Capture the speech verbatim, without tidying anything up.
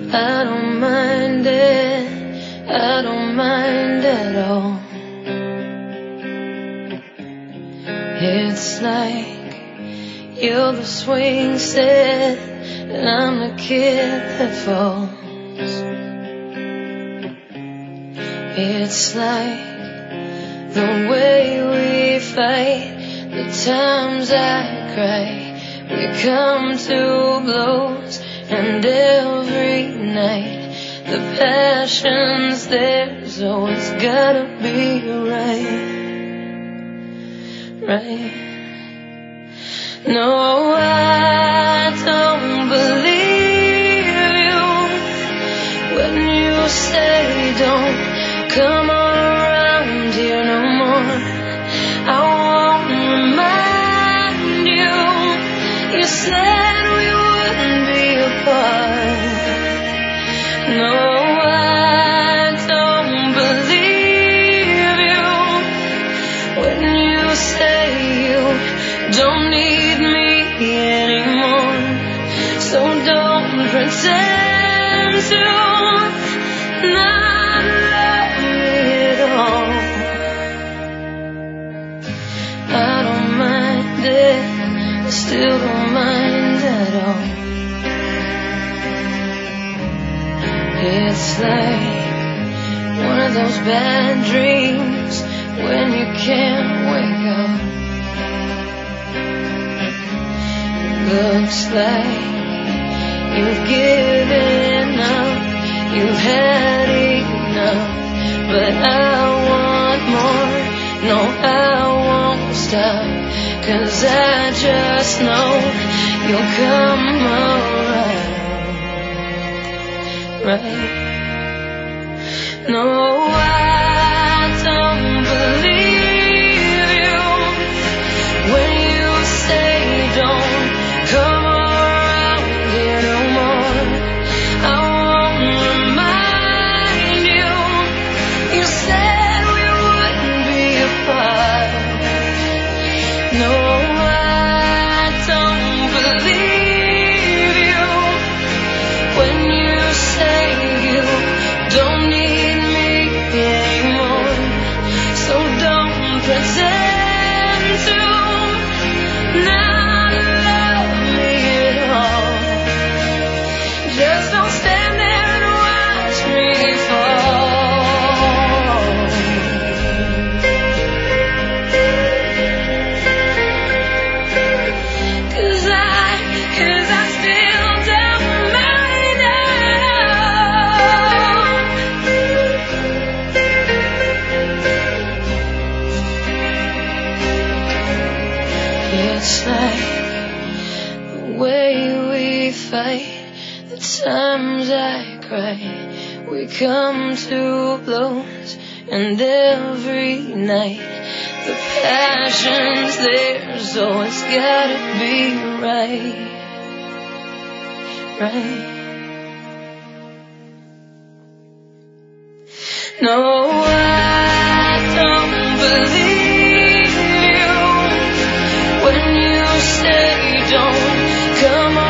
I don't mind it, I don't mind at all. It's like you're the swing set and I'm the kid that falls. It's like the way we fight, the times I cry, we come to blows, and every night the passion's there, so it's gotta be right, right. No, I don't believe you when you say don't come on around here no more. I won't remind you, you said we wouldn't be apart. No, I don't believe you when you say you don't need me anymore. So don't pretend to not love me at all. I don't mind it, I still don't mind at all. It's like one of those bad dreams when you can't wake up. Looks like you've given up, you've had enough, but I want more, no I won't stop, 'cause I just know you'll come around, right? No, I don't believe you when you say don't come around here no more. I won't remind you, you said we wouldn't be apart. No, I don't believe you when you say you don't need me anymore. So don't pretend to not love me at all. Just don't stand there and watch me fall. 'Cause I, 'cause I still don't mind at all. It's like the way we fight, the times I cry, we come to blows, and every night the passion's there, so it's gotta be right, right. No, I don't believe you when you say don't come on